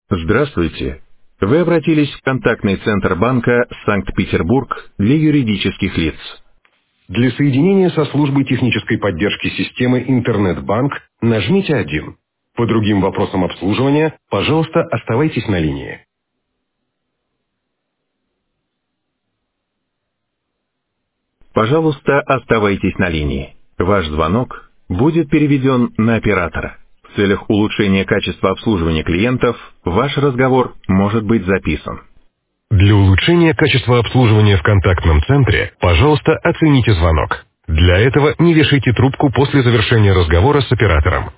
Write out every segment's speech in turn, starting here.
Здравствуйте. Вы обратились в контактный центр банка Санкт-Петербург для юридических лиц. Для соединения со службой технической поддержки системы «Интернет-банк» нажмите 1. По другим вопросам обслуживания, пожалуйста, оставайтесь на линии. Пожалуйста, оставайтесь на линии. Ваш звонок будет переведен на оператора. В целях улучшения качества обслуживания клиентов ваш разговор может быть записан. Для улучшения качества обслуживания в контактном центре, пожалуйста, оцените звонок. Для этого не вешайте трубку после завершения разговора с оператором.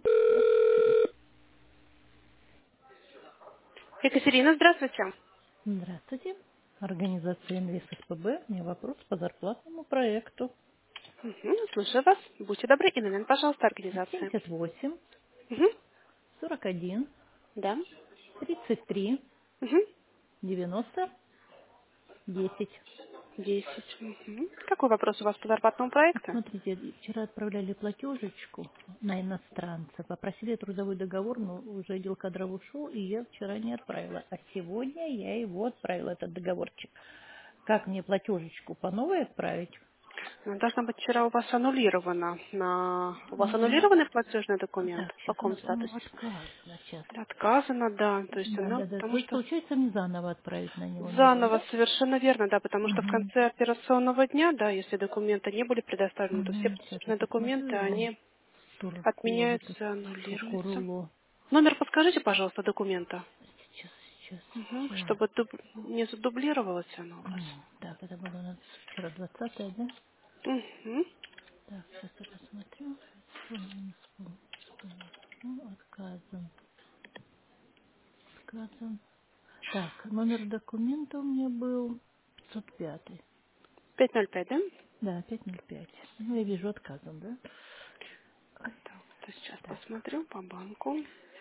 Екатерина, здравствуйте. Здравствуйте. Организация Инвест СПБ. У меня вопрос по зарплатному проекту. Слушаю вас. Будьте добры, и номер, пожалуйста, организации. 78, Угу. 41, Да. 33, Угу. 90, 10. 10. Угу. Какой вопрос у вас по зарплатному проекту? Смотрите, вчера отправляли платежечку на иностранца. Попросили трудовой договор, но уже отдел кадров ушел, и я вчера не отправила. А сегодня я его отправила, этот договорчик. Как мне платежечку по новой отправить? Должна быть вчера у вас аннулировано. У вас аннулированный платежный документ? Так, В сейчас каком статусе? отказано сейчас. Отказано, да. То есть, Да. потому То есть, что получается, мне заново отправить на него нужно, заново, да? совершенно верно, да, потому что в Угу. конце операционного дня, да, если документы не были предоставлены, то все Сейчас я платежные посмотрю документы, его. они Туркова, это отменяются, аннулируются. Шукурло. Номер подскажите, пожалуйста, документа, Сейчас. чтобы не задублировалось оно у вас. Так, это было у нас вчера 20-е, да? Угу. Так, сейчас я посмотрю. Отказан. Так, номер документа у меня был 505. 505, да? Да, 505. Ну, я вижу отказан, да? Так, то сейчас Так. посмотрю по банку.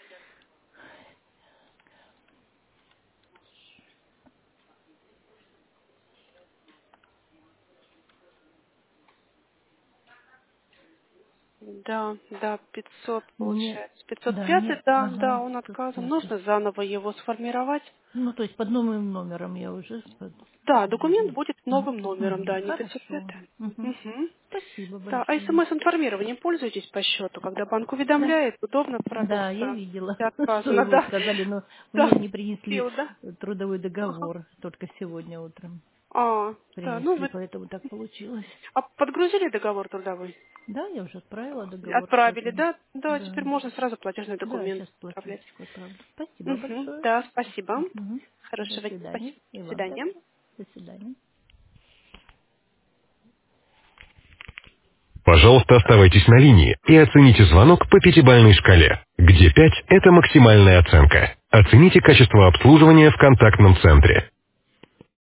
Да, 500 Мне, получается. да, 505, да, он отказан. 505. Нужно заново его сформировать. Ну, то есть под новым номером я уже Да, документ буду. будет новым номером, да, не 505. Хорошо. Угу. Спасибо Да, а большое. СМС-информированием пользуетесь по счету, когда банк Да, уведомляет, удобно да, я продукция. видела, И что отказано, его да. отказали, но Да, мне не принесли пил, да? трудовой Ага. договор только сегодня утром. Да, ну Принесли, вы поэтому так получилось. подгрузили договор трудовой? Да, я уже отправила договор Отправили, сегодня. да? Да, Да, теперь можно сразу платежный да, документ сейчас отправлять. платежечку отправлю. Спасибо большое. Да, спасибо. Мгм. До Хорошего дня. свидания. Спасибо. И До вам свидания. также. До свидания. Пожалуйста, оставайтесь на линии и оцените звонок по пятибалльной шкале, где 5 – это максимальная оценка. Оцените качество обслуживания в контактном центре.